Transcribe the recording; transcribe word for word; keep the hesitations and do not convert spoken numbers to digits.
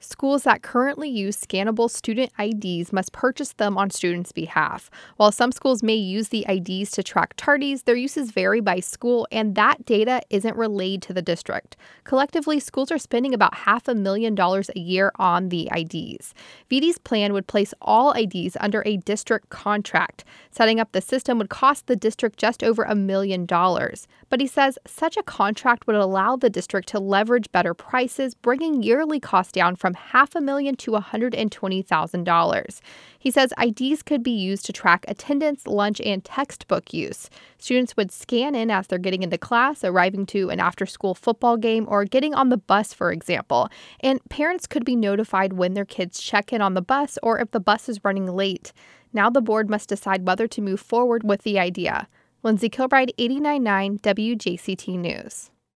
Schools that currently use scannable student I Ds must purchase them on students' behalf. While some schools may use the I Ds to track tardies, their uses vary by school, and that data isn't relayed to the district. Collectively, schools are spending about half a million dollars a year on the I Ds. V D's plan would place all I Ds under a district contract. Setting up the system would cost the district just over a million dollars. But he says such a contract would allow the district to leverage better prices, bringing yearly costs down from half a million to one hundred twenty thousand dollars. He says I Ds could be used to track attendance, lunch, and textbook use. Students would scan in as they're getting into class, arriving to an after-school football game, or getting on the bus, for example. And parents could be notified when their kids check in on the bus or if the bus is running late. Now the board must decide whether to move forward with the idea. Lindsay Kilbride, eighty-nine point nine W J C T News.